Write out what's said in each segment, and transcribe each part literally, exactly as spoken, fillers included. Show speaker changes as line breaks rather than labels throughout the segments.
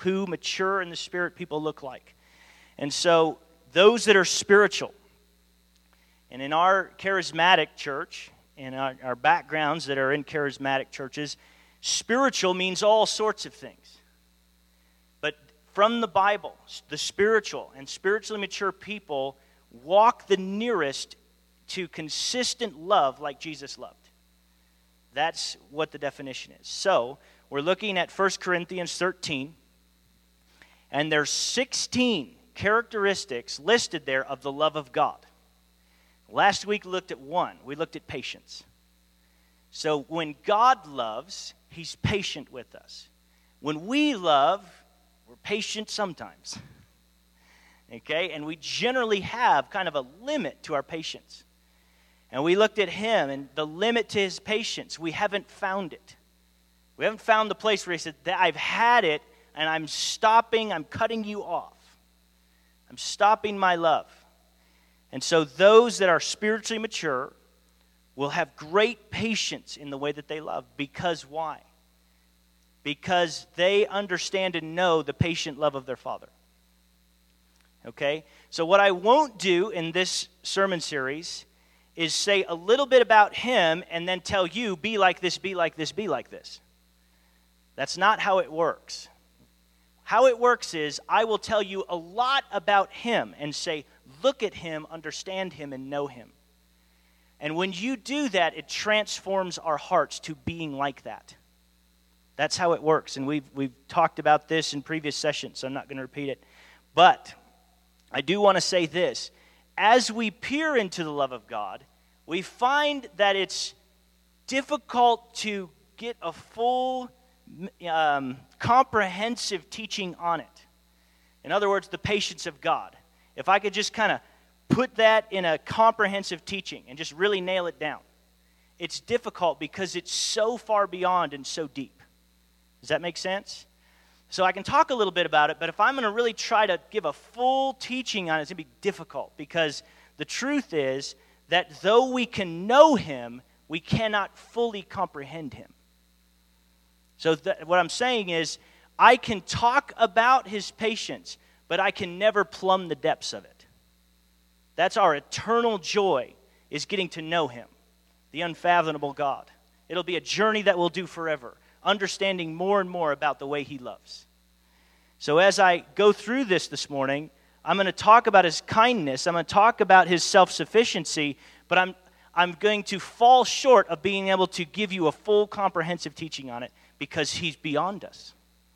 who mature in the Spirit people look like. And so those that are spiritual, and in our charismatic church, in our, our backgrounds that are in charismatic churches, spiritual means all sorts of things. But from the Bible, the spiritual and spiritually mature people walk the nearest to consistent love like Jesus loved. That's what the definition is. So, we're looking at First Corinthians thirteen, and there's sixteen characteristics listed there of the love of God. Last week we looked at one. We looked at patience. So, when God loves, He's patient with us. When we love, we're patient sometimes. Okay? And we generally have kind of a limit to our patience. And we looked at Him and the limit to His patience. We haven't found it. We haven't found the place where He said, I've had it and I'm stopping, I'm cutting you off. I'm stopping my love. And so those that are spiritually mature will have great patience in the way that they love. Because why? Because they understand and know the patient love of their Father. Okay? So what I won't do in this sermon series is say a little bit about Him and then tell you, be like this, be like this, be like this. That's not how it works. How it works is I will tell you a lot about Him and say, look at Him, understand Him, and know Him. And when you do that, it transforms our hearts to being like that. That's how it works. And we've, we've talked about this in previous sessions, so I'm not going to repeat it. But I do want to say this. As we peer into the love of God, we find that it's difficult to get a full, um, comprehensive teaching on it. In other words, the patience of God. If I could just kind of put that in a comprehensive teaching and just really nail it down, it's difficult because it's so far beyond and so deep. Does that make sense? So I can talk a little bit about it, but if I'm going to really try to give a full teaching on it, it's going to be difficult because the truth is that though we can know Him, we cannot fully comprehend Him. So th- what I'm saying is I can talk about His patience, but I can never plumb the depths of it. That's our eternal joy, is getting to know Him, the unfathomable God. It'll be a journey that we'll do forever, understanding more and more about the way He loves. So as I go through this this morning, I'm going to talk about His kindness. I'm going to talk about His self-sufficiency, but I'm I'm going to fall short of being able to give you a full comprehensive teaching on it because He's beyond us.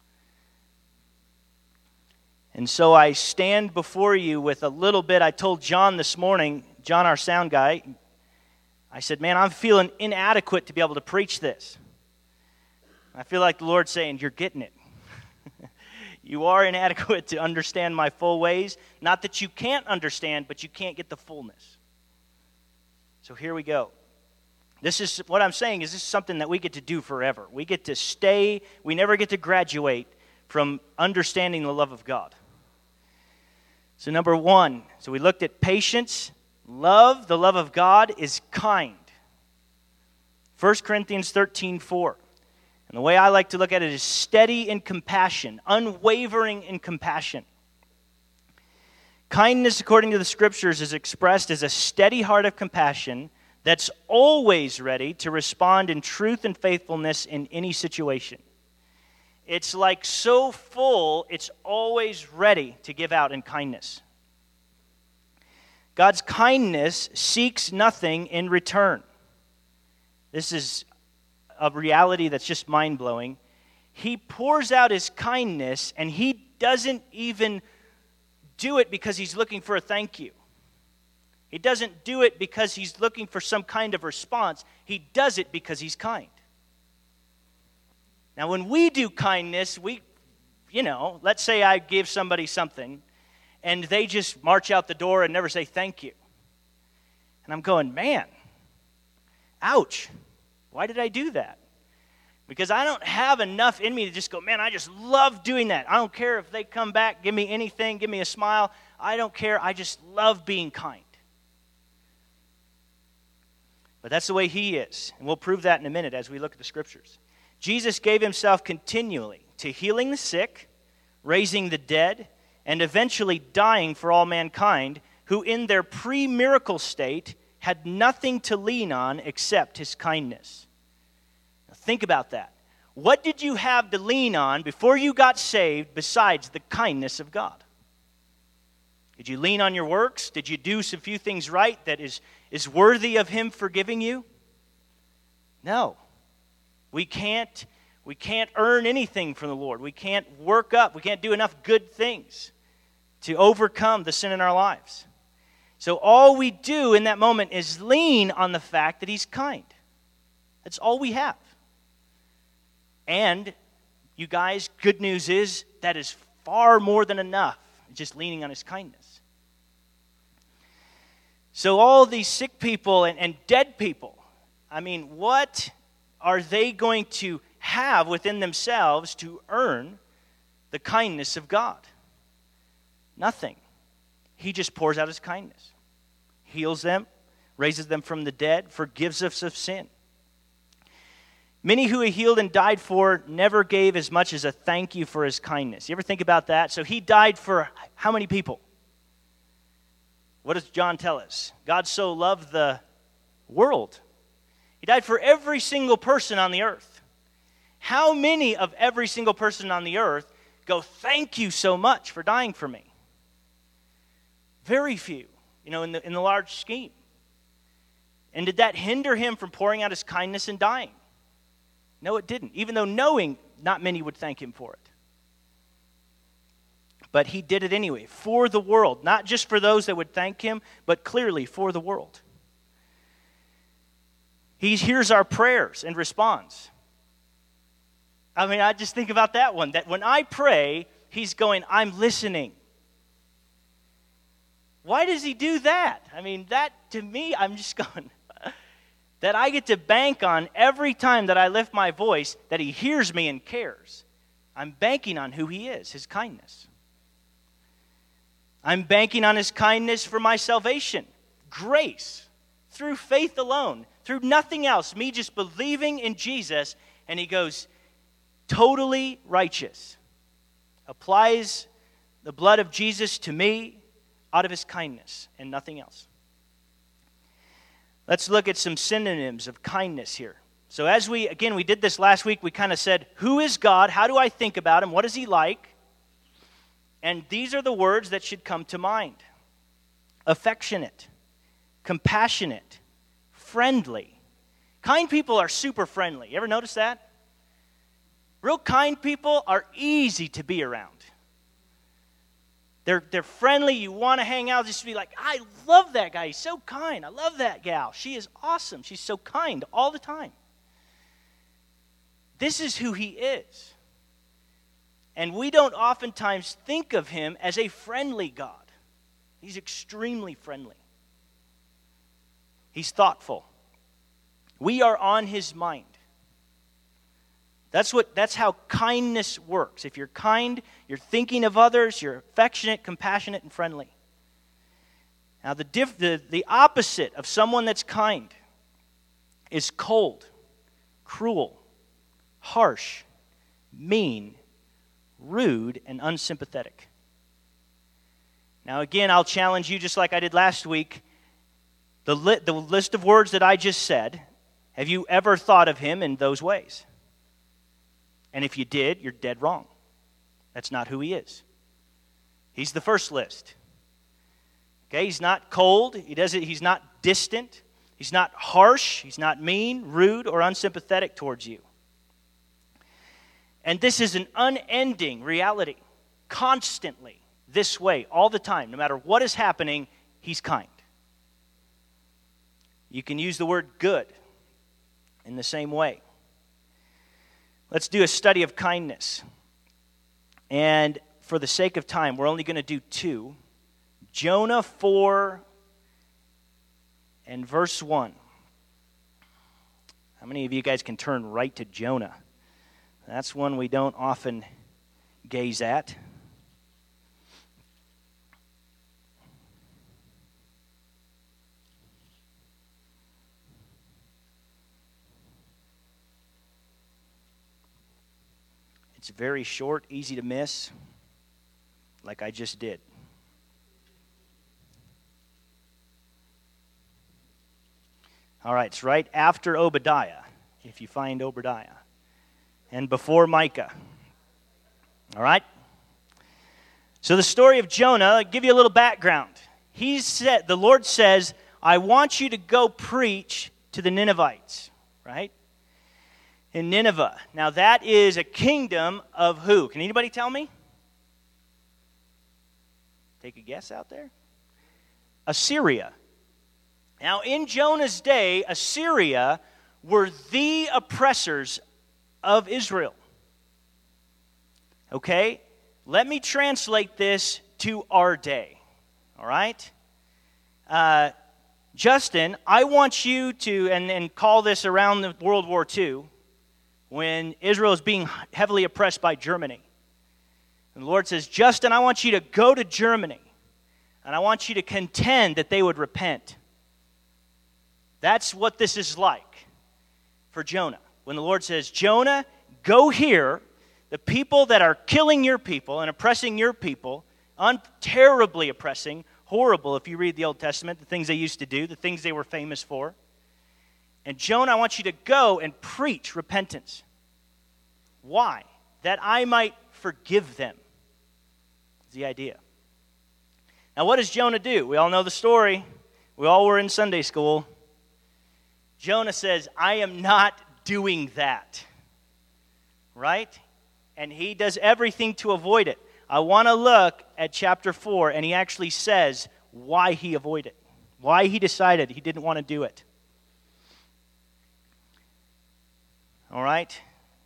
And so I stand before you with a little bit. I told John this morning, John, our sound guy, I said, man, I'm feeling inadequate to be able to preach this. I feel like the Lord's saying, you're getting it. You are inadequate to understand my full ways. Not that you can't understand, but you can't get the fullness. So here we go. This is what I'm saying is this is something that we get to do forever. We get to stay, we never get to graduate from understanding the love of God. So number one, so we looked at patience. Love, the love of God is kind. First Corinthians thirteen four. And the way I like to look at it is steady in compassion, unwavering in compassion. Kindness, according to the Scriptures, is expressed as a steady heart of compassion that's always ready to respond in truth and faithfulness in any situation. It's like so full, it's always ready to give out in kindness. God's kindness seeks nothing in return. This is a reality that's just mind-blowing. He pours out His kindness, and He doesn't even do it because He's looking for a thank you. He doesn't do it because He's looking for some kind of response. He does it because He's kind. Now, when we do kindness, we, you know, let's say I give somebody something, and they just march out the door and never say thank you. And I'm going, man, ouch. Why did I do that? Because I don't have enough in me to just go, man, I just love doing that. I don't care if they come back, give me anything, give me a smile. I don't care. I just love being kind. But that's the way He is. And we'll prove that in a minute as we look at the Scriptures. Jesus gave Himself continually to healing the sick, raising the dead, and eventually dying for all mankind, who in their pre-miracle state had nothing to lean on except his kindness. Now think about that. What did you have to lean on before you got saved besides the kindness of God? Did you lean on your works? Did you do some few things right that is, is worthy of him forgiving you? No. We can't, we can't earn anything from the Lord. We can't work up. We can't do enough good things to overcome the sin in our lives. So all we do in that moment is lean on the fact that he's kind. That's all we have. And, you guys, good news is that is far more than enough, just leaning on his kindness. So all these sick people and, and dead people, I mean, what are they going to have within themselves to earn the kindness of God? Nothing. He just pours out his kindness, heals them, raises them from the dead, forgives us of sin. Many who he healed and died for never gave as much as a thank you for his kindness. You ever think about that? So he died for how many people? What does John tell us? God so loved the world. He died for every single person on the earth. How many of every single person on the earth go, thank you so much for dying for me? Very few, you know, in the, in the large scheme. And did that hinder him from pouring out his kindness and dying? No, it didn't. Even though knowing not many would thank him for it. But he did it anyway, for the world. Not just for those that would thank him, but clearly for the world. He hears our prayers and responds. I mean, I just think about that one. That when I pray, he's going, I'm listening. Why does he do that? I mean, that to me, I'm just going... that I get to bank on every time that I lift my voice, that he hears me and cares. I'm banking on who he is, his kindness. I'm banking on his kindness for my salvation, grace, through faith alone, through nothing else, me just believing in Jesus, and he goes, totally righteous, applies the blood of Jesus to me out of his kindness and nothing else. Let's look at some synonyms of kindness here. So as we, again, we did this last week, we kind of said, who is God? How do I think about him? What is he like? And these are the words that should come to mind. Affectionate, compassionate, friendly. Kind people are super friendly. You ever notice that? Real kind people are easy to be around. They're, they're friendly. You want to hang out. Just be like, I love that guy. He's so kind. I love that gal. She is awesome. She's so kind all the time. This is who he is. And we don't oftentimes think of him as a friendly God. He's extremely friendly. He's thoughtful. We are on his mind. That's what. That's how kindness works. If you're kind, you're thinking of others, you're affectionate, compassionate, and friendly. Now, the, diff, the, the opposite of someone that's kind is cold, cruel, harsh, mean, rude, and unsympathetic. Now, again, I'll challenge you just like I did last week. The, li- the list of words that I just said, have you ever thought of him in those ways? And if you did, you're dead wrong. That's not who he is. He's the first list. Okay, he's not cold. He doesn't. He's not distant. He's not harsh. He's not mean, rude, or unsympathetic towards you. And this is an unending reality. Constantly, this way, all the time. No matter what is happening, he's kind. You can use the word good in the same way. Let's do a study of kindness. And for the sake of time, we're only going to do two. Jonah four and verse one. How many of you guys can turn right to Jonah? That's one we don't often gaze at. It's very short, easy to miss. like I just did. All right, it's right after Obadiah, if you find Obadiah, and before Micah. All right? So the story of Jonah, I'll give you a little background. He said, the Lord says, I want you to go preach to the Ninevites, right? In Nineveh. Now that is a kingdom of who? Can anybody tell me? Take a guess out there. Assyria. Now in Jonah's day, Assyria were the oppressors of Israel. Okay? Let me translate this to our day. All right? Uh, Justin, I want you to, and, and call this around the World War Two, when Israel is being heavily oppressed by Germany. And the Lord says, Justin, I want you to go to Germany, and I want you to contend that they would repent. That's what this is like for Jonah. When the Lord says, Jonah, go here, the people that are killing your people and oppressing your people, un- terribly oppressing, horrible if you read the Old Testament, the things they used to do, the things they were famous for. And Jonah, I want you to go and preach repentance. Why? That I might forgive them. Is the idea. Now what does Jonah do? We all know the story. We all were in Sunday school. Jonah says, I am not doing that. Right? And he does everything to avoid it. I want to look at chapter four, and he actually says why he avoided it. Why he decided he didn't want to do it. All right?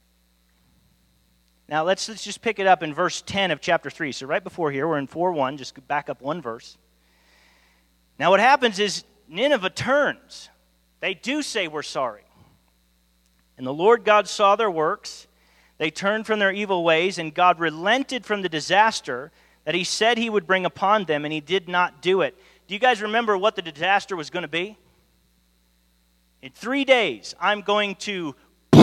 Now let's, let's just pick it up in verse ten of chapter three. So right before here, we're in four one, just back up one verse. Now what happens is Nineveh turns. They do say we're sorry. And the Lord God saw their works. They turned from their evil ways, and God relented from the disaster that he said he would bring upon them, and he did not do it. Do you guys remember what the disaster was going to be? In three days, I'm going to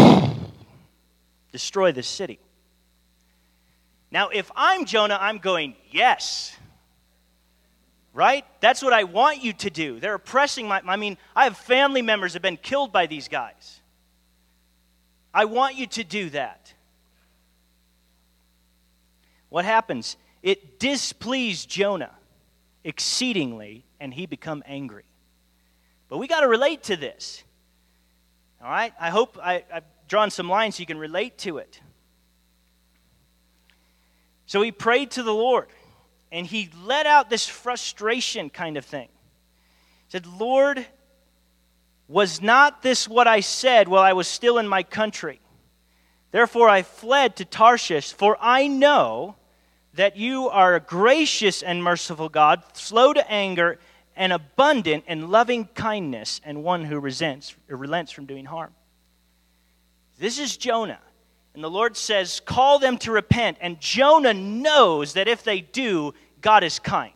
destroy this city. Now, if I'm Jonah, I'm going, yes. Right? That's what I want you to do. They're oppressing my, I mean, I have family members that have been killed by these guys. I want you to do that. What happens? It displeased Jonah exceedingly, and he become angry. But we got to relate to this. All right? I hope I, I've drawn some lines so you can relate to it. So he prayed to the Lord, and he let out this frustration kind of thing. He said, Lord, was not this what I said while I was still in my country? Therefore I fled to Tarshish, for I know that you are a gracious and merciful God, slow to anger, and abundant in loving kindness, and one who resents, relents from doing harm. This is Jonah. And the Lord says, call them to repent. And Jonah knows that if they do, God is kind.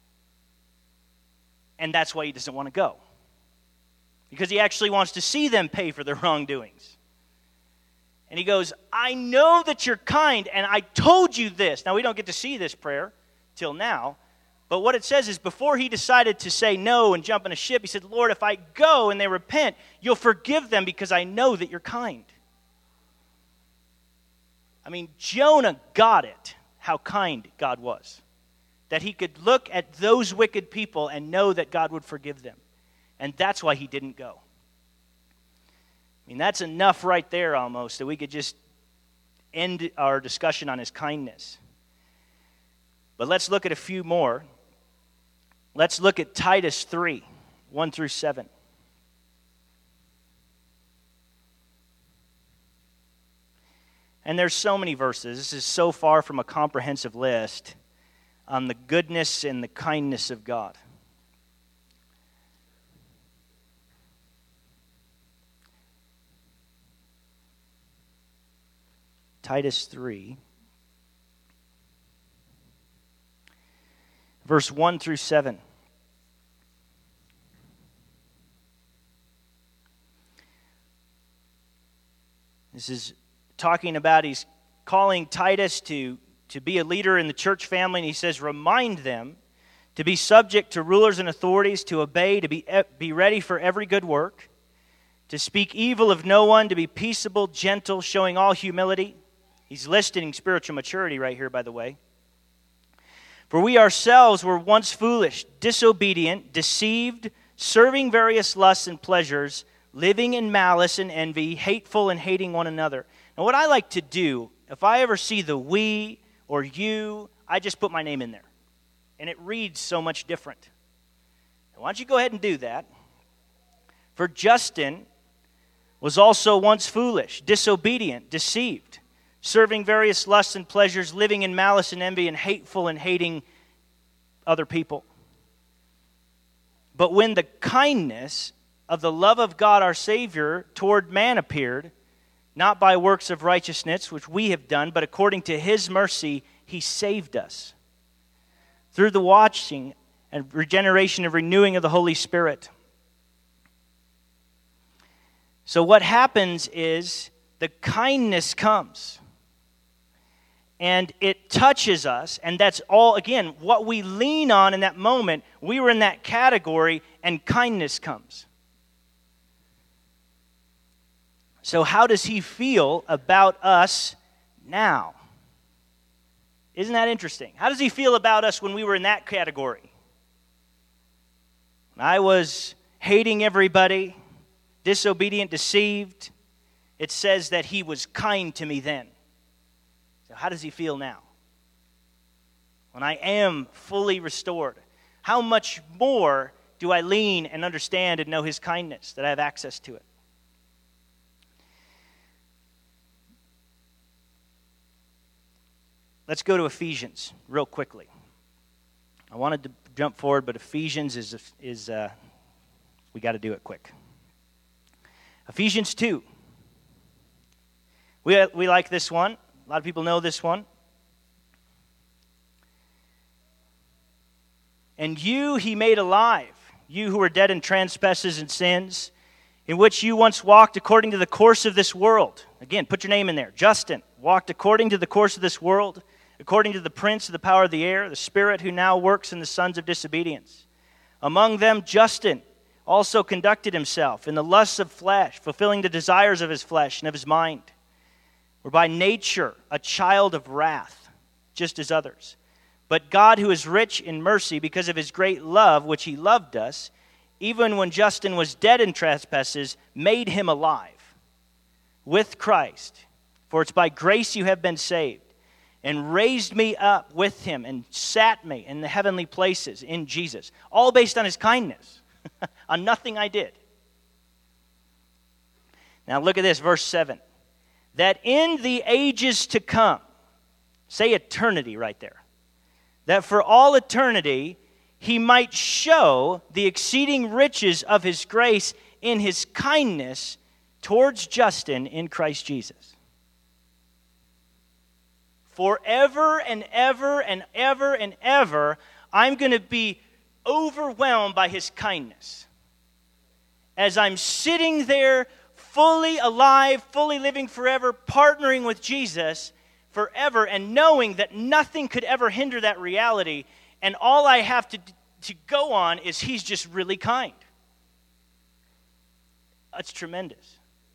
And that's why he doesn't want to go. Because he actually wants to see them pay for their wrongdoings. And he goes, I know that you're kind, and I told you this. Now, we don't get to see this prayer till now. But what it says is before he decided to say no and jump in a ship, he said, Lord, if I go and they repent, you'll forgive them because I know that you're kind. I mean, Jonah got it, how kind God was. That he could look at those wicked people and know that God would forgive them. And that's why he didn't go. I mean, that's enough right there almost that we could just end our discussion on his kindness. But let's look at a few more. Let's look at Titus three, one through seven. And there's so many verses. This is so far from a comprehensive list on the goodness and the kindness of God. Titus three, verse one through seven. This is talking about, he's calling Titus to to be a leader in the church family, and he says, remind them to be subject to rulers and authorities, to obey, to be, be ready for every good work, to speak evil of no one, to be peaceable, gentle, showing all humility. He's listing spiritual maturity right here, by the way. For we ourselves were once foolish, disobedient, deceived, serving various lusts and pleasures, living in malice and envy, hateful and hating one another. Now what I like to do, if I ever see the we or you, I just put my name in there. And it reads so much different. Now, why don't you go ahead and do that? For Justin was also once foolish, disobedient, deceived, serving various lusts and pleasures, living in malice and envy, and hateful and hating other people. But when the kindness of the love of God our Savior toward man appeared, not by works of righteousness, which we have done, but according to His mercy, He saved us through the washing and regeneration and renewing of the Holy Spirit. So what happens is the kindness comes. And it touches us, and that's all, again, what we lean on in that moment. We were in that category, and kindness comes. So how does He feel about us now? Isn't that interesting? How does He feel about us when we were in that category? When I was hating everybody, disobedient, deceived, it says that He was kind to me then. So how does He feel now? When I am fully restored, how much more do I lean and understand and know His kindness, that I have access to it? Let's go to Ephesians real quickly. I wanted to jump forward, but Ephesians is, is uh, we got to do it quick. Ephesians two. We, we like this one. A lot of people know this one. And you He made alive, you who were dead in trespasses and sins, in which you once walked according to the course of this world. Again, put your name in there. Justin walked according to the course of this world, according to the prince of the power of the air, the spirit who now works in the sons of disobedience. Among them, Justin also conducted himself in the lusts of flesh, fulfilling the desires of his flesh and of his mind, were by nature a child of wrath, just as others. But God, who is rich in mercy, because of His great love, which He loved us, even when Justin was dead in trespasses, made him alive with Christ. For it's by grace you have been saved, and raised me up with Him, and sat me in the heavenly places in Jesus. All based on His kindness, on nothing I did. Now look at this, verse seven. That in the ages to come, say eternity right there, that for all eternity He might show the exceeding riches of His grace in His kindness towards Justin in Christ Jesus. Forever and ever and ever and ever, I'm going to be overwhelmed by His kindness. As I'm sitting there fully alive, fully living forever, partnering with Jesus forever, and knowing that nothing could ever hinder that reality, and all I have to, to go on is He's just really kind. That's tremendous.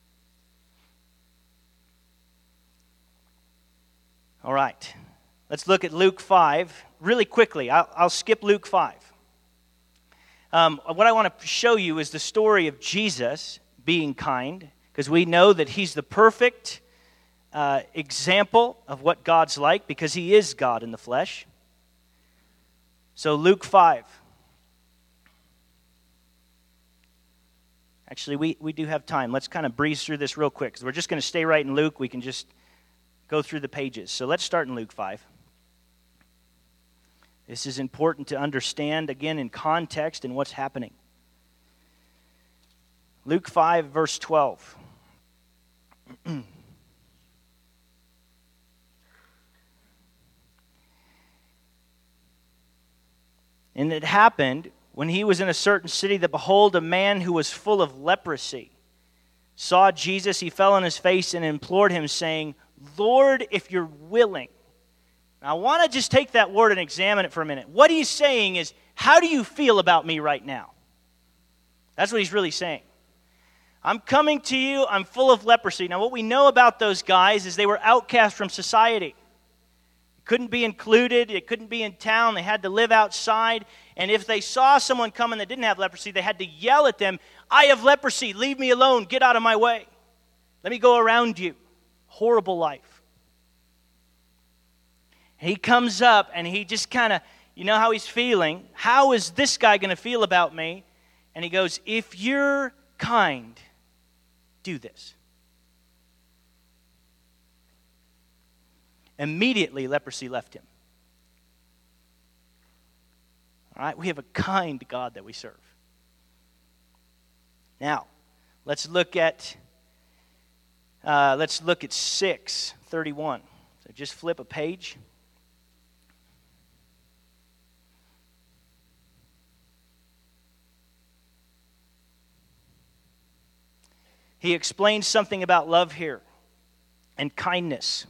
All right, let's look at Luke five really quickly. I'll, I'll skip Luke five. Um, what I want to show you is the story of Jesus being kind, because we know that He's the perfect uh, example of what God's like, because He is God in the flesh. So Luke five. Actually, we, we do have time. Let's kind of breeze through this real quick, because we're just going to stay right in Luke. We can just go through the pages. So let's start in Luke five. This is important to understand, again, in context and what's happening. Luke five, verse twelve. And it happened, when he was in a certain city, that behold, a man who was full of leprosy saw Jesus. He fell on his face and implored Him, saying, Lord, if you're willing. I want to just take that word and examine it for a minute. What he's saying is, how do you feel about me right now? That's what he's really saying. I'm coming to you, I'm full of leprosy. Now, what we know about those guys is they were outcast from society. Couldn't be included, it couldn't be in town, they had to live outside. And if they saw someone coming that didn't have leprosy, they had to yell at them, I have leprosy, leave me alone, get out of my way. Let me go around you. Horrible life. He comes up and he just kind of, you know how he's feeling. How is this guy going to feel about me? And he goes, if you're kind, do this. Immediately, leprosy left him. All right, we have a kind God that we serve. Now, let's look at uh, let's look at six thirty-one. So just flip a page. He explains something about love here and kindness.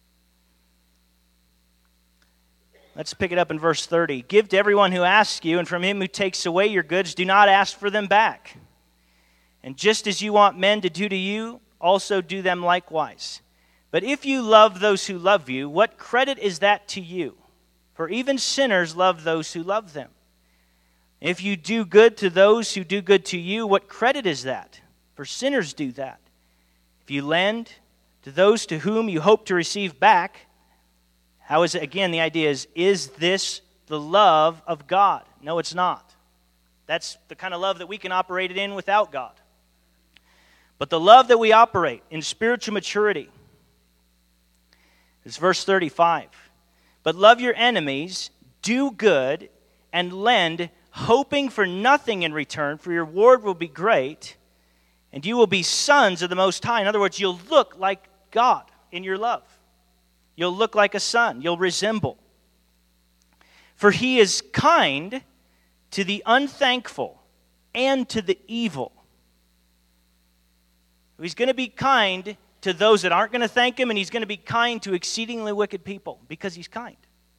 Let's pick it up in verse thirty. Give to everyone who asks you, and from him who takes away your goods, do not ask for them back. And just as you want men to do to you, also do them likewise. But if you love those who love you, what credit is that to you? For even sinners love those who love them. If you do good to those who do good to you, what credit is that? For sinners do that. If you lend to those to whom you hope to receive back, how is it, again, the idea is, is this the love of God? No, it's not. That's the kind of love that we can operate it in without God. But the love that we operate in spiritual maturity is verse thirty-five. But love your enemies, do good, and lend, hoping for nothing in return, for your reward will be great, and you will be sons of the Most High. In other words, you'll look like God in your love. You'll look like a son. You'll resemble. For he is kind to the unthankful and to the evil. He's going to be kind to those that aren't going to thank him, and he's going to be kind to exceedingly wicked people because he's kind.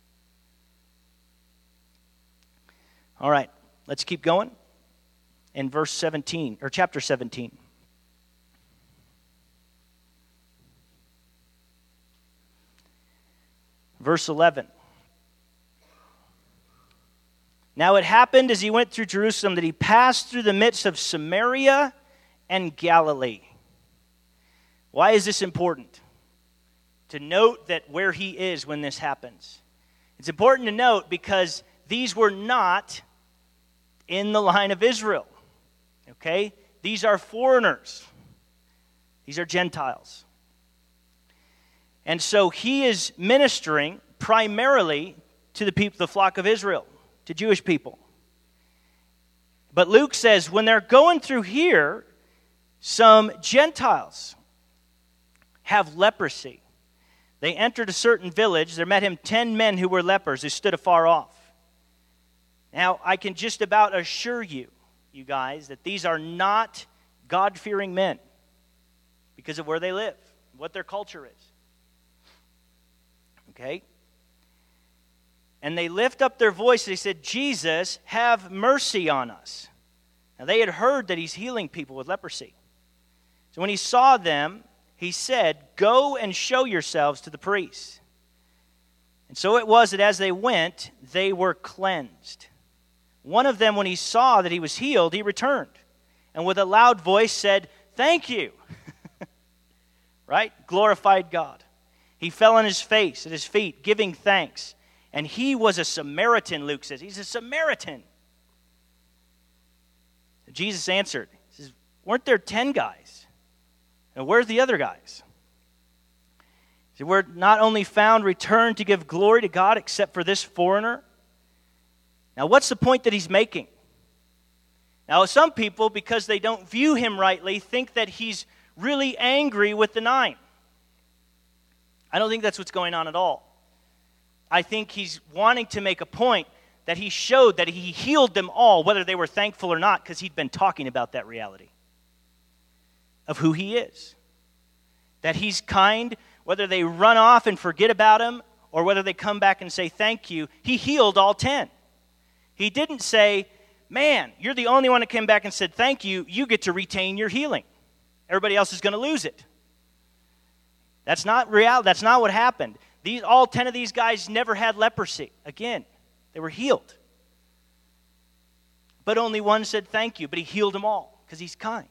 All right, let's keep going. In verse seventeen, or chapter seventeen. Verse eleven. Now it happened as he went through Jerusalem that he passed through the midst of Samaria and Galilee. Why is this important? To note that where he is when this happens. It's important to note because these were not in the line of Israel. Okay? These are foreigners. These are Gentiles. And so he is ministering primarily to the people, the flock of Israel, to Jewish people. But Luke says when they're going through here, some Gentiles have leprosy. They entered a certain village. There met him ten men who were lepers who stood afar off. Now, I can just about assure you, you guys, that these are not God-fearing men because of where they live, what their culture is. Okay? And they lift up their voice. They said, Jesus, have mercy on us. Now, they had heard that he's healing people with leprosy. So when he saw them, he said, go and show yourselves to the priests. And so it was that as they went, they were cleansed. One of them, when he saw that he was healed, he returned. And with a loud voice said, thank you. Right? Glorified God. He fell on his face, at his feet, giving thanks. And he was a Samaritan, Luke says. He's a Samaritan. Jesus answered. He says, weren't there ten guys? And where's the other guys? He said, we're not only found returned to give glory to God except for this foreigner. Now, what's the point that he's making? Now, some people, because they don't view him rightly, think that he's really angry with the nine. I don't think that's what's going on at all. I think he's wanting to make a point that he showed that he healed them all, whether they were thankful or not, because he'd been talking about that reality of who he is. That he's kind, whether they run off and forget about him, or whether they come back and say thank you, he healed all ten. He didn't say, man, you're the only one that came back and said thank you, you get to retain your healing. Everybody else is going to lose it. That's not real. That's not what happened. These, all ten of these guys never had leprosy. Again, they were healed. But only one said thank you, but he healed them all because he's kind.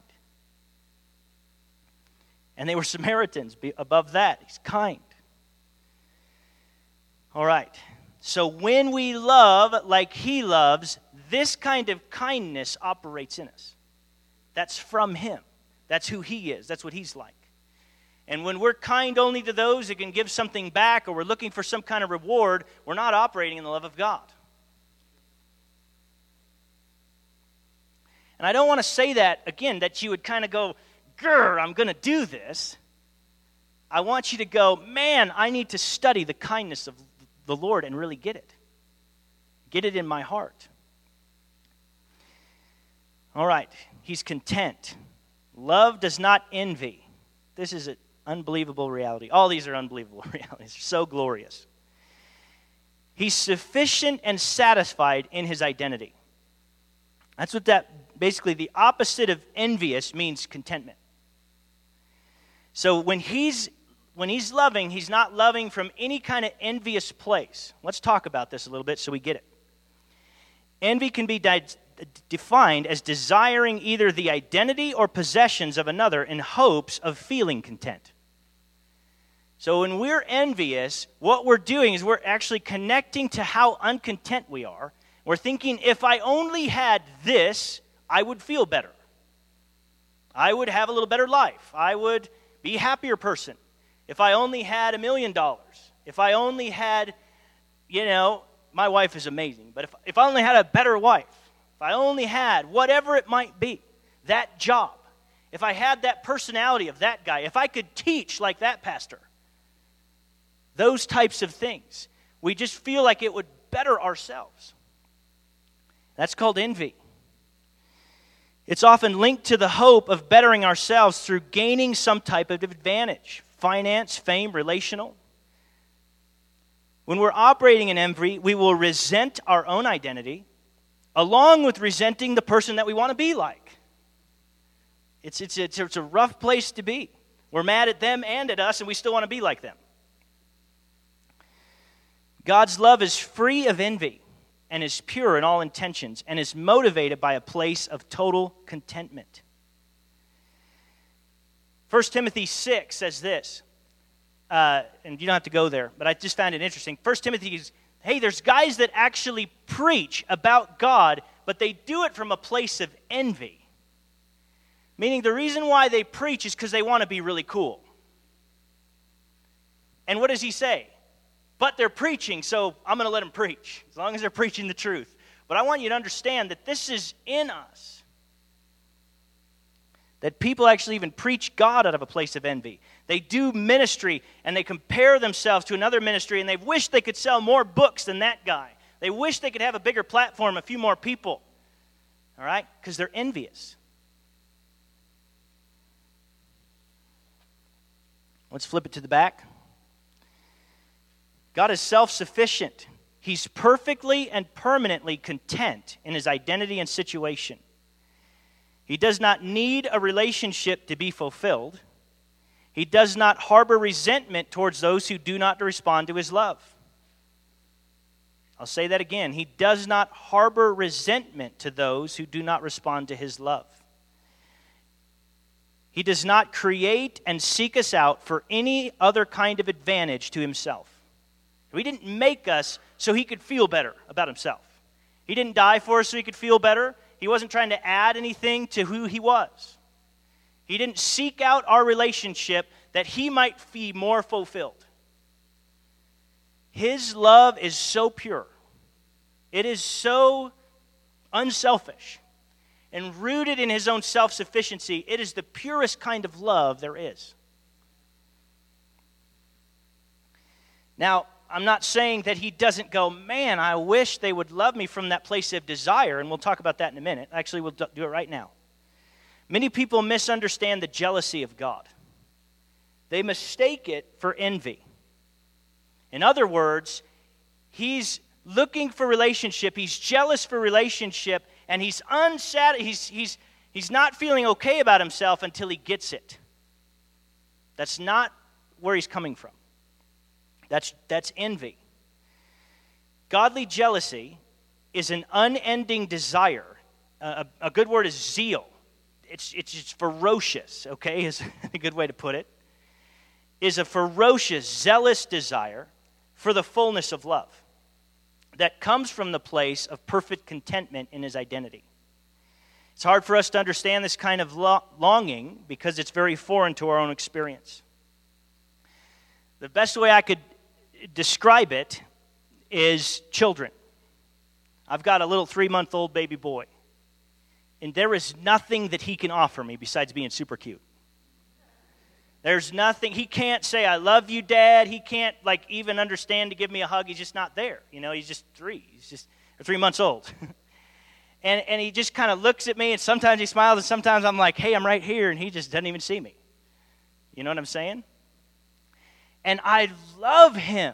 And they were Samaritans. Above that, he's kind. All right. So when we love like he loves, this kind of kindness operates in us. That's from him. That's who he is. That's what he's like. And when we're kind only to those that can give something back, or we're looking for some kind of reward, we're not operating in the love of God. And I don't want to say that, again, that you would kind of go, grr, I'm going to do this. I want you to go, man, I need to study the kindness of the Lord and really get it. Get it in my heart. All right, he's content. Love does not envy. This is an unbelievable reality. All these are unbelievable realities. They're so glorious. He's sufficient and satisfied in his identity. That's what that, basically the opposite of envious means contentment. So when he's when he's loving, he's not loving from any kind of envious place. Let's talk about this a little bit so we get it. Envy can be di- defined as desiring either the identity or possessions of another in hopes of feeling content. So when we're envious, what we're doing is we're actually connecting to how uncontent we are. We're thinking, if I only had this, I would feel better. I would have a little better life. I would be a happier person. If I only had a million dollars. If I only had, you know, my wife is amazing, but if, if I only had a better wife, if I only had whatever it might be, that job, if I had that personality of that guy, if I could teach like that pastor, those types of things, we just feel like it would better ourselves. That's called envy. It's often linked to the hope of bettering ourselves through gaining some type of advantage, finance, fame, relational. When we're operating in envy, we will resent our own identity, along with resenting the person that we want to be like. It's, it's, it's, it's a rough place to be. We're mad at them and at us, and we still want to be like them. God's love is free of envy and is pure in all intentions and is motivated by a place of total contentment. First Timothy six says this, uh, and you don't have to go there, but I just found it interesting. First Timothy is, hey, there's guys that actually preach about God, but they do it from a place of envy. Meaning the reason why they preach is because they want to be really cool. And what does he say? But they're preaching, so I'm going to let them preach, as long as they're preaching the truth. But I want you to understand that this is in us. That people actually even preach God out of a place of envy. They do ministry, and they compare themselves to another ministry, and they wish they could sell more books than that guy. They wish they could have a bigger platform, a few more people. All right? Because they're envious. Let's flip it to the back. God is self-sufficient. He's perfectly and permanently content in his identity and situation. He does not need a relationship to be fulfilled. He does not harbor resentment towards those who do not respond to his love. I'll say that again. He does not harbor resentment to those who do not respond to his love. He does not create and seek us out for any other kind of advantage to himself. He didn't make us so he could feel better about himself. He didn't die for us so he could feel better. He wasn't trying to add anything to who he was. He didn't seek out our relationship that he might be more fulfilled. His love is so pure. It is so unselfish and rooted in his own self-sufficiency. It is the purest kind of love there is. Now, I'm not saying that he doesn't go, man, I wish they would love me from that place of desire, and we'll talk about that in a minute. Actually, we'll do it right now. Many people misunderstand the jealousy of God. They mistake it for envy. In other words, he's looking for relationship, he's jealous for relationship, and he's unsat- he's, he's, he's not feeling okay about himself until he gets it. That's not where he's coming from. That's, that's envy. Godly jealousy is an unending desire. Uh, a, a good word is zeal. It's, it's, it's ferocious, okay, is a good way to put it. Is a ferocious, zealous desire for the fullness of love that comes from the place of perfect contentment in his identity. It's hard for us to understand this kind of lo- longing because it's very foreign to our own experience. The best way I could describe it is children. I've got a little three-month-old baby boy, and there is nothing that he can offer me besides being super cute. There's nothing. He can't say, I love you, Dad. He can't, like, even understand to give me a hug. He's just not there. You know, he's just three. He's just or three months old. and, and he just kind of looks at me, and sometimes he smiles, and sometimes I'm like, hey, I'm right here, and he just doesn't even see me. You know what I'm saying? And I love him.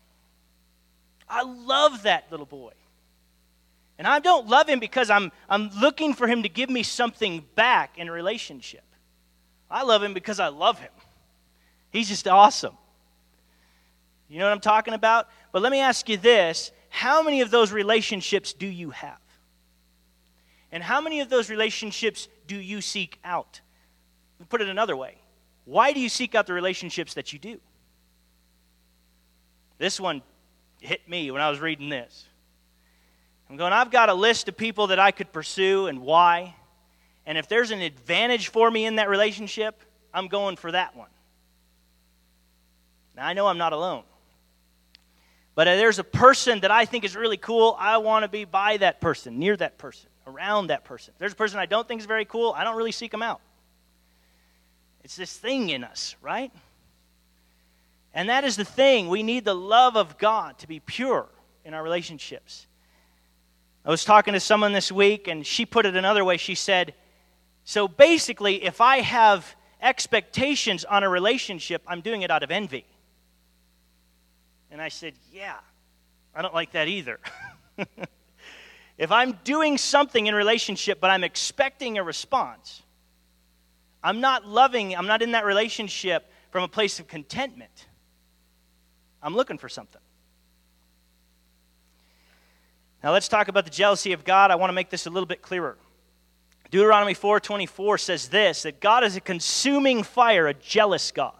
I love that little boy. And I don't love him because I'm, I'm looking for him to give me something back in a relationship. I love him because I love him. He's just awesome. You know what I'm talking about? But let me ask you this. How many of those relationships do you have? And how many of those relationships do you seek out? Put it another way. Why do you seek out the relationships that you do? This one hit me when I was reading this. I'm going, I've got a list of people that I could pursue and why. And if there's an advantage for me in that relationship, I'm going for that one. Now, I know I'm not alone. But if there's a person that I think is really cool, I want to be by that person, near that person, around that person. If there's a person I don't think is very cool, I don't really seek them out. It's this thing in us, right? And that is the thing. We need the love of God to be pure in our relationships. I was talking to someone this week, and she put it another way. She said, so basically, if I have expectations on a relationship, I'm doing it out of envy. And I said, yeah, I don't like that either. If I'm doing something in relationship, but I'm expecting a response, I'm not loving, I'm not in that relationship from a place of contentment. I'm looking for something. Now let's talk about the jealousy of God. I want to make this a little bit clearer. Deuteronomy four twenty-four says this, that God is a consuming fire, a jealous God.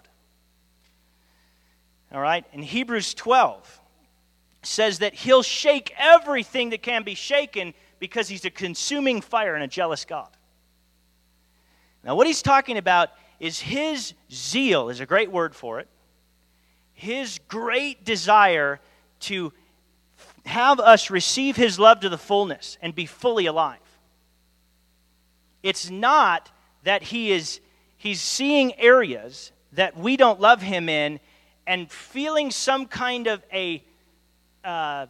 All right? And Hebrews twelve says that he'll shake everything that can be shaken because he's a consuming fire and a jealous God. Now what he's talking about is his zeal, is a great word for it, his great desire to have us receive his love to the fullness and be fully alive. It's not that he is he's seeing areas that we don't love him in and feeling some kind of a uh,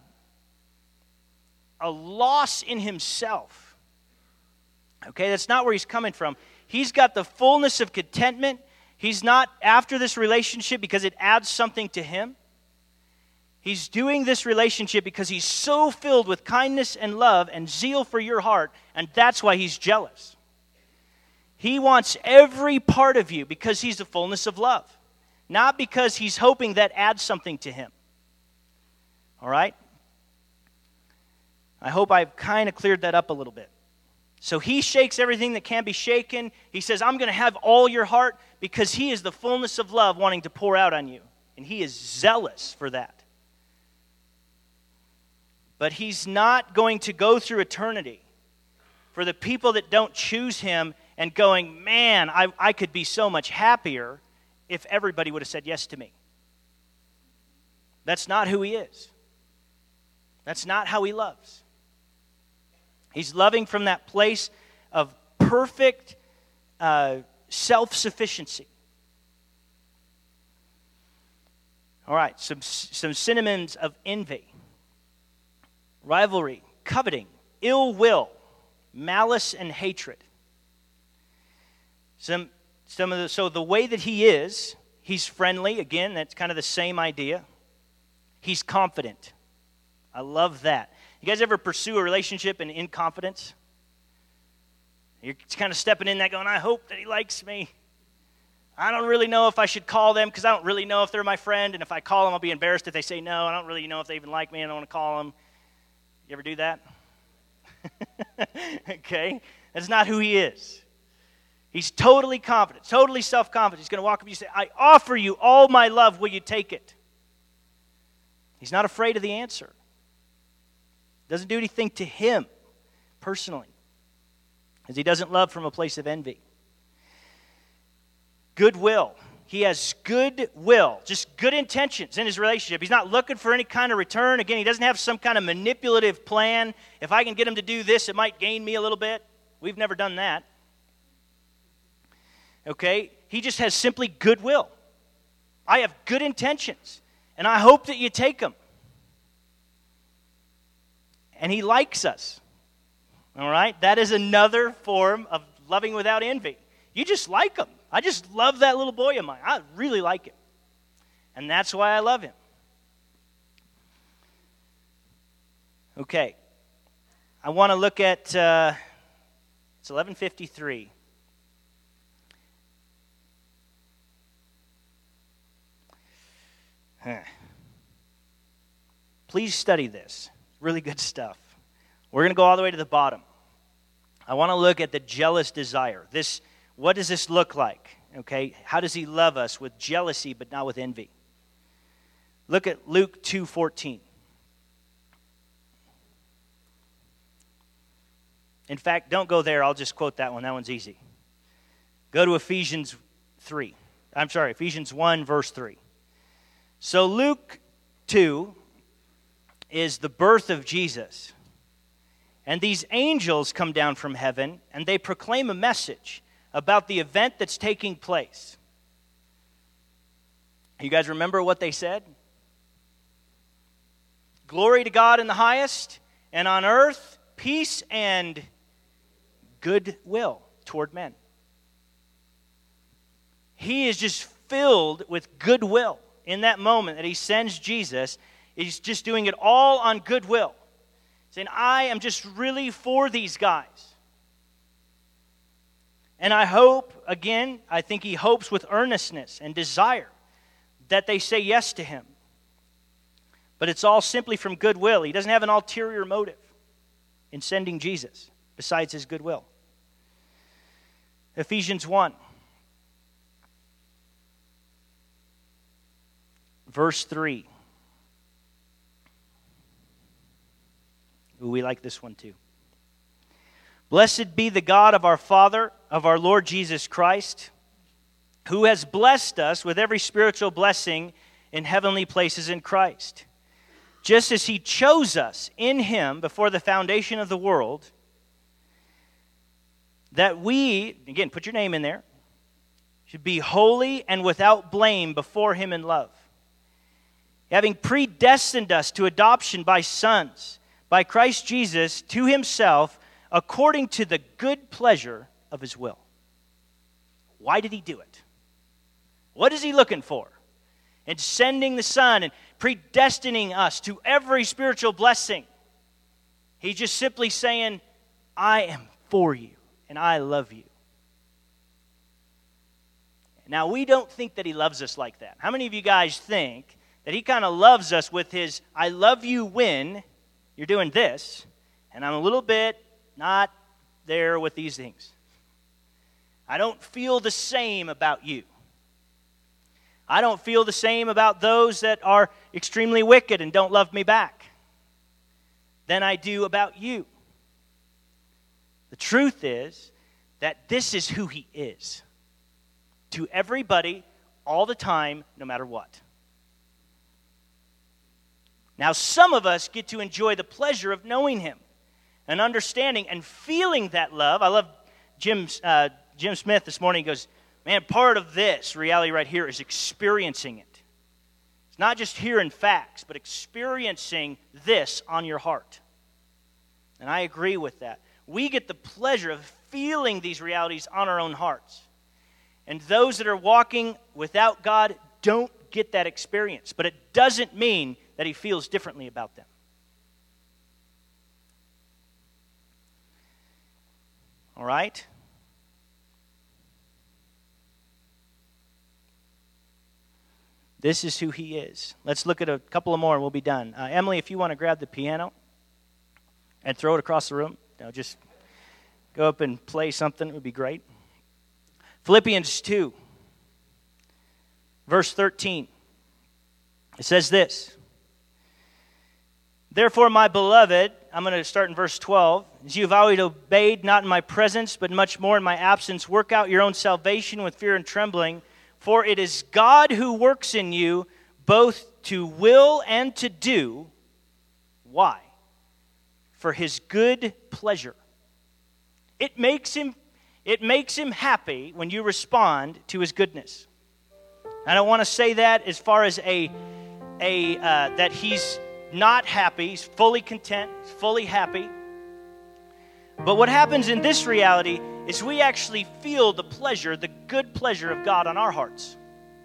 a loss in himself. Okay, that's not where he's coming from. He's got the fullness of contentment. He's not after this relationship because it adds something to him. He's doing this relationship because he's so filled with kindness and love and zeal for your heart, and that's why he's jealous. He wants every part of you because he's the fullness of love, not because he's hoping that adds something to him. All right? I hope I've kind of cleared that up a little bit. So he shakes everything that can be shaken. He says, I'm going to have all your heart because he is the fullness of love wanting to pour out on you. And he is zealous for that. But he's not going to go through eternity for the people that don't choose him and going, man, I, I could be so much happier if everybody would have said yes to me. That's not who he is. That's not how he loves. He's loving from that place of perfect uh, self-sufficiency. All right, some, some synonyms of envy. Rivalry, coveting, ill will, malice, and hatred. Some, some of the, so the way that he is, he's friendly. Again, that's kind of the same idea. He's confident. I love that. You guys ever pursue a relationship in, in confidence? You're kind of stepping in that going, I hope that he likes me. I don't really know if I should call them because I don't really know if they're my friend. And if I call them, I'll be embarrassed if they say no. I don't really know if they even like me. I don't want to call them. You ever do that? Okay. That's not who he is. He's totally confident, totally self-confident. He's going to walk up to you and say, I offer you all my love. Will you take it? He's not afraid of the answer. Doesn't do anything to him personally, because he doesn't love from a place of envy. Goodwill. He has good will, just good intentions in his relationship. He's not looking for any kind of return. Again, he doesn't have some kind of manipulative plan. If I can get him to do this, it might gain me a little bit. We've never done that. Okay? He just has simply goodwill. I have good intentions, and I hope that you take them. And he likes us. All right? That is another form of loving without envy. You just like him. I just love that little boy of mine. I really like him. And that's why I love him. Okay. I want to look at, uh, it's eleven fifty-three. Huh. Please study this. Really good stuff. We're going to go all the way to the bottom. I want to look at the jealous desire. This, what does this look like? Okay, how does he love us with jealousy but not with envy? Look at Luke two fourteen. In fact, don't go there. I'll just quote that one. That one's easy. Go to Ephesians three. I'm sorry, Ephesians one, verse three. So Luke two is the birth of Jesus. And these angels come down from heaven, and they proclaim a message about the event that's taking place. You guys remember what they said? Glory to God in the highest, and on earth, peace and goodwill toward men. He is just filled with goodwill in that moment that he sends Jesus. He's just doing it all on goodwill. Saying, I am just really for these guys. And I hope, again, I think he hopes with earnestness and desire that they say yes to him. But it's all simply from goodwill. He doesn't have an ulterior motive in sending Jesus besides his goodwill. Ephesians one. Verse three. Ooh, we like this one too. Blessed be the God of our Father, of our Lord Jesus Christ, who has blessed us with every spiritual blessing in heavenly places in Christ, just as he chose us in him before the foundation of the world, that we, again, put your name in there, should be holy and without blame before him in love, having predestined us to adoption by sons, by Christ Jesus to himself, according to the good pleasure of his will. Why did he do it? What is he looking for? In sending the Son and predestining us to every spiritual blessing. He's just simply saying, I am for you and I love you. Now, we don't think that he loves us like that. How many of you guys think that he kind of loves us with his, I love you when you're doing this, and I'm a little bit not there with these things. I don't feel the same about you. I don't feel the same about those that are extremely wicked and don't love me back than I do about you. The truth is that this is who he is to everybody, all the time, no matter what. Now, some of us get to enjoy the pleasure of knowing him and understanding and feeling that love. I love Jim, uh, Jim Smith this morning. He goes, man, part of this reality right here is experiencing it. It's not just hearing facts, but experiencing this on your heart. And I agree with that. We get the pleasure of feeling these realities on our own hearts. And those that are walking without God don't get that experience. But it doesn't mean that he feels differently about them. All right? This is who he is. Let's look at a couple of more and we'll be done. Uh, Emily, if you want to grab the piano and throw it across the room, you know, just go up and play something. It would be great. Philippians two, verse thirteen. It says this. Therefore, my beloved, I'm going to start in verse twelve. As you have always obeyed, not in my presence, but much more in my absence, work out your own salvation with fear and trembling. For it is God who works in you both to will and to do. Why? For his good pleasure. It makes him, it makes him happy when you respond to his goodness. I don't want to say that as far as a, a uh, that he's not happy. He's fully content, fully happy. But what happens in this reality is we actually feel the pleasure, the good pleasure of God on our hearts.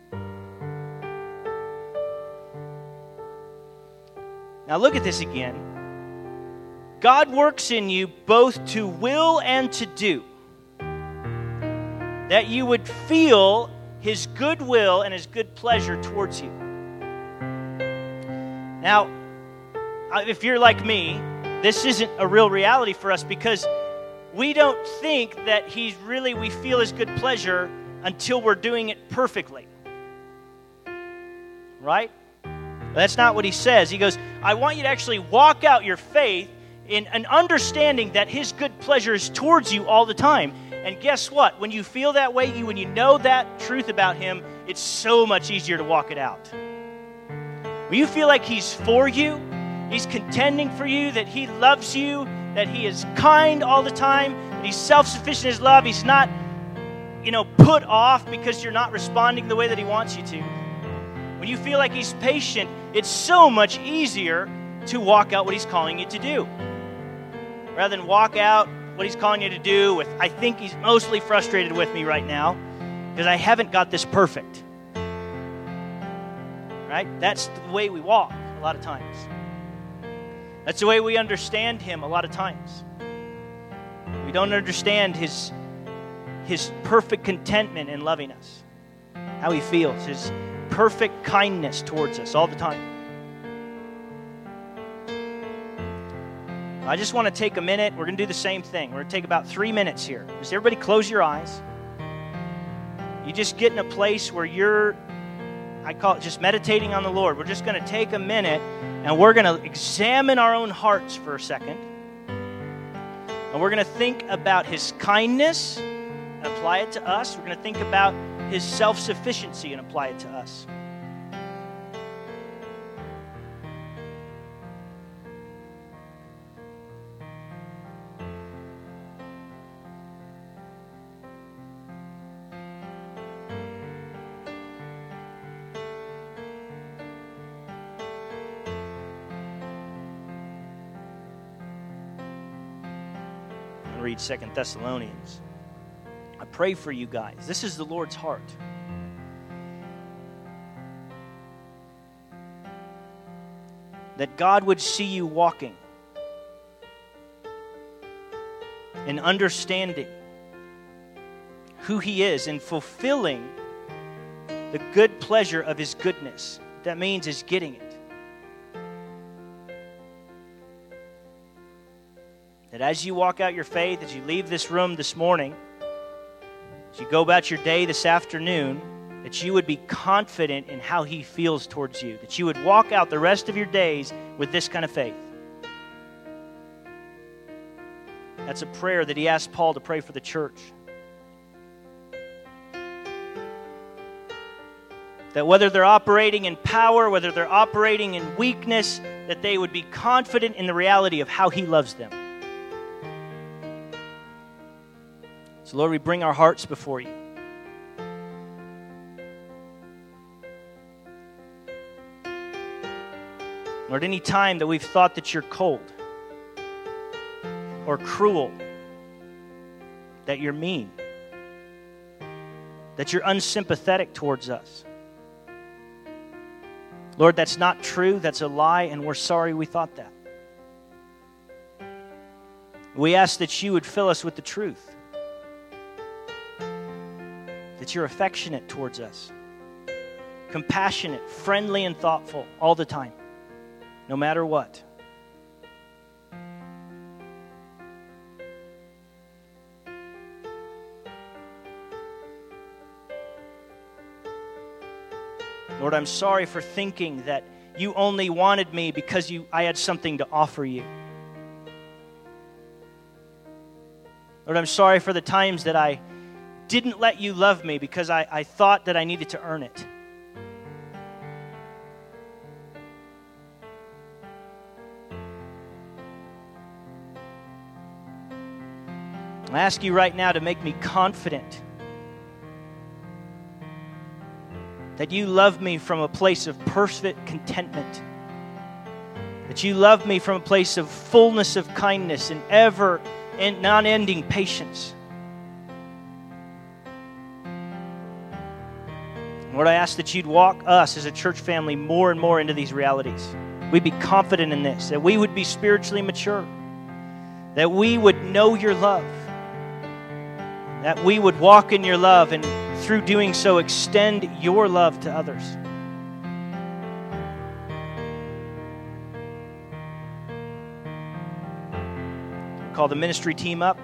Now look at this again. God works in you both to will and to do. That you would feel his good will and his good pleasure towards you. Now, if you're like me, this isn't a real reality for us because we don't think that he's really, we feel his good pleasure until we're doing it perfectly. Right? That's not what he says. He goes, I want you to actually walk out your faith in an understanding that his good pleasure is towards you all the time. And guess what? When you feel that way, you when you know that truth about him, it's so much easier to walk it out. When you feel like he's for you, he's contending for you, that he loves you, that he is kind all the time, that he's self-sufficient in his love, he's not, you know, put off because you're not responding the way that he wants you to. When you feel like he's patient, it's so much easier to walk out what he's calling you to do. Rather than walk out what he's calling you to do with, I think he's mostly frustrated with me right now because I haven't got this perfect. Right? That's the way we walk a lot of times. That's the way we understand him a lot of times. We don't understand his, his perfect contentment in loving us, how he feels, his perfect kindness towards us all the time. I just want to take a minute. We're going to do the same thing. We're going to take about three minutes here. Just everybody close your eyes. You just get in a place where you're, I call it just meditating on the Lord. We're just going to take a minute and we're going to examine our own hearts for a second. And we're going to think about his kindness and apply it to us. We're going to think about his self-sufficiency and apply it to us. Read Second Thessalonians. I pray for you guys. This is the Lord's heart. That God would see you walking in understanding who he is and fulfilling the good pleasure of his goodness. What that means is getting it. That as you walk out your faith, as you leave this room this morning, as you go about your day this afternoon, that you would be confident in how he feels towards you. That you would walk out the rest of your days with this kind of faith. That's a prayer that he asked Paul to pray for the church. That whether they're operating in power, whether they're operating in weakness, that they would be confident in the reality of how he loves them. So, Lord, we bring our hearts before you. Lord, any time that we've thought that you're cold or cruel, that you're mean, that you're unsympathetic towards us, Lord, that's not true. That's a lie, and we're sorry we thought that. We ask that you would fill us with the truth, that you're affectionate towards us, compassionate, friendly, and thoughtful all the time, no matter what. Lord, I'm sorry for thinking that you only wanted me because you, I had something to offer you. Lord, I'm sorry for the times that I didn't let you love me because I, I thought that I needed to earn it. I ask you right now to make me confident that you love me from a place of perfect contentment, that you love me from a place of fullness of kindness and ever and non-ending patience. Lord, I ask that you'd walk us as a church family more and more into these realities. We'd be confident in this, that we would be spiritually mature, that we would know your love, that we would walk in your love and through doing so extend your love to others. Call the ministry team up.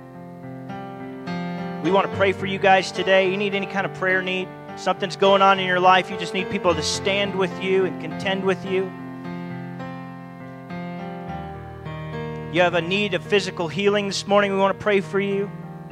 We want to pray for you guys today. You need any kind of prayer need, something's going on in your life, you just need people to stand with you and contend with you. You have a need of physical healing this morning, we want to pray for you.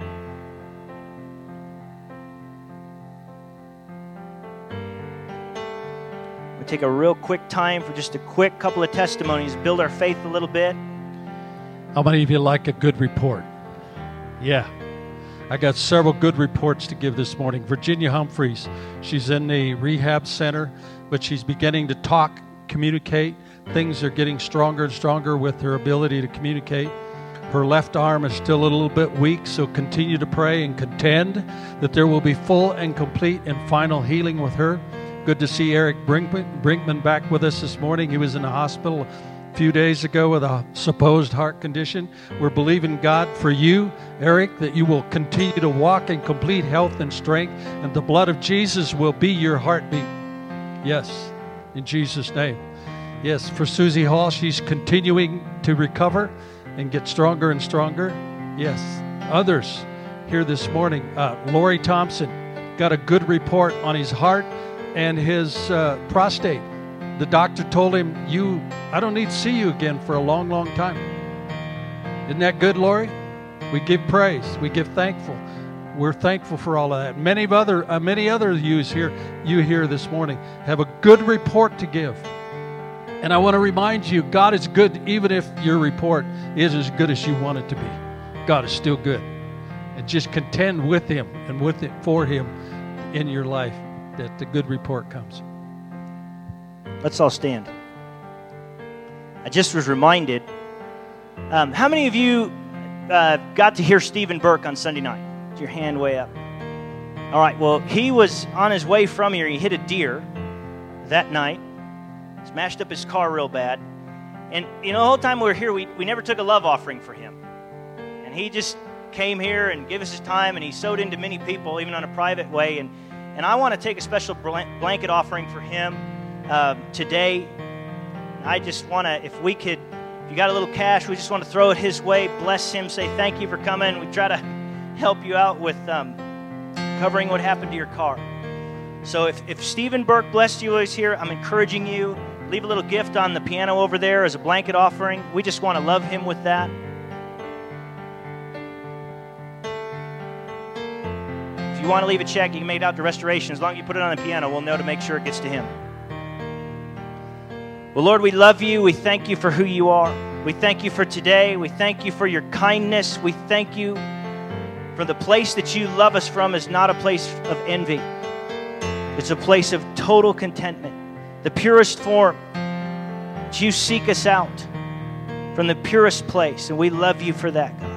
We'll take a real quick time for just a quick couple of testimonies, build our faith a little bit.
How many of you like a good report? Yeah. I got several good reports to give this morning. Virginia Humphreys, she's in the rehab center, but she's beginning to talk, communicate. Things are getting stronger and stronger with her ability to communicate. Her left arm is still a little bit weak, so continue to pray and contend that there will be full and complete and final healing with her. Good to see Eric Brinkman, Brinkman back with us this morning. He was in the hospital a few days ago with a supposed heart condition. We're believing God for you, Eric, that you will continue to walk in complete health and strength, and the blood of Jesus will be your heartbeat. Yes, in Jesus' name. Yes, for Susie Hall, she's continuing to recover and get stronger and stronger. Yes, others here this morning. Uh, Lori Thompson got a good report on his heart and his uh, prostate. The doctor told him, "You, I don't need to see you again for a long, long time." Isn't that good, Lori? We give praise. We give thankful. We're thankful for all of that. Many of other, uh, many other yous here, you here this morning have a good report to give. And I want to remind you, God is good even if your report is as good as you want it to be. God is still good. And just contend with Him and with it for Him in your life that the good report comes.
Let's all stand. I just was reminded, um, how many of you uh, got to hear Stephen Burke on Sunday night? Put your hand way up. All right, well, he was on his way from here. He hit a deer that night, smashed up his car real bad. And, you know, the whole time we were here, we, we never took a love offering for him. And he just came here and gave us his time, and he sowed into many people, even on a private way. And, and I want to take a special blanket offering for him uh, today. I just want to, if we could, if you got a little cash, we just want to throw it his way, bless him, say thank you for coming. We try to help you out with um, covering what happened to your car. So if, if Stephen Burke blessed you while he's here, I'm encouraging you, leave a little gift on the piano over there as a blanket offering. We just want to love him with that. If you want to leave a check, you can make it out to Restoration. As long as you put it on the piano, we'll know to make sure it gets to him. Well, Lord, we love you. We thank you for who you are. We thank you for today. We thank you for your kindness. We thank you for the place that you love us from is not a place of envy. It's a place of total contentment. The purest form. That you seek us out from the purest place. And we love you for that, God.